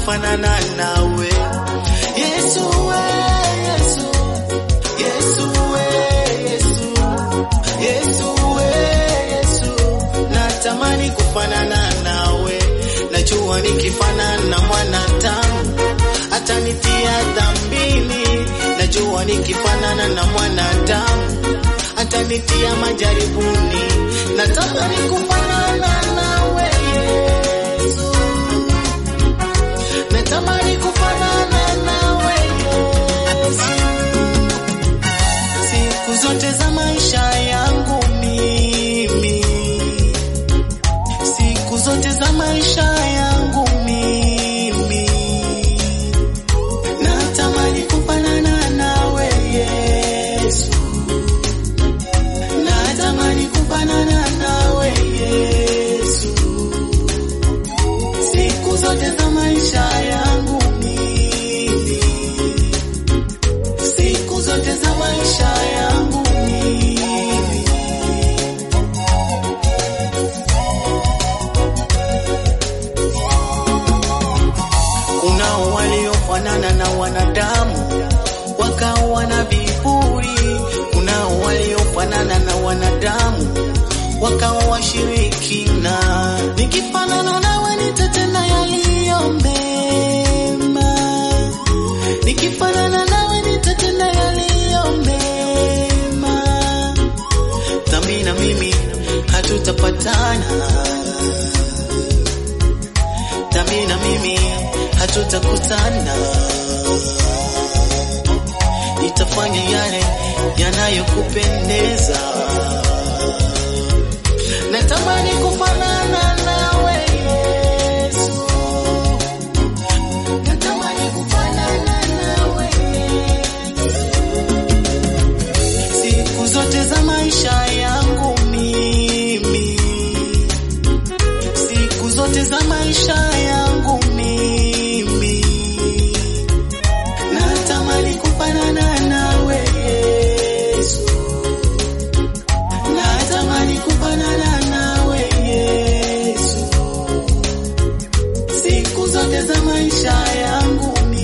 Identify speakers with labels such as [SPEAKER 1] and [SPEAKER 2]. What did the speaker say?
[SPEAKER 1] kufanana nawe. Yesu we, Yesu, Yesu we, Yesu, Yesu we, Yesu, natamani kufanana nawe. Najua nikifanana na mwanadamu atanitia dhambini. Najua nikifanana na mwanadamu atanitia majaribuni. Natamani kufanana nawe Yesu, natamani kufanana nawe Yesu. Siku zote za maisha yangu mimi, siku zote za maisha yangu mimi, natamani kufanana nawe Yesu, natamani kufanana nawe Yesu. Siku zote za maisha yangu mimi, siku zote za maisha yangu mimi. Kuna waliofanana na wanadamu wakawa na viburi. Kuna waliofanana na wanadamu wakawa washirikina. Nikifanana nawe nitatenda yaliyo mema, nikifanana nawe nitatenda yaliyo mema. Dhambi na mimi hatutapatana, dhambi na mimi hatutakutana. Nitafanya yale yanayokupendeza. Natamani kufanana nawe Yesu, natamani kufanana nawe Yesu. Siku zote za maisha yangu mimi, siku zote za maisha yangu mimi, natamani kufanana nawe Yesu, natamani kufanana nawe Yesu. Siku zote za maisha yangu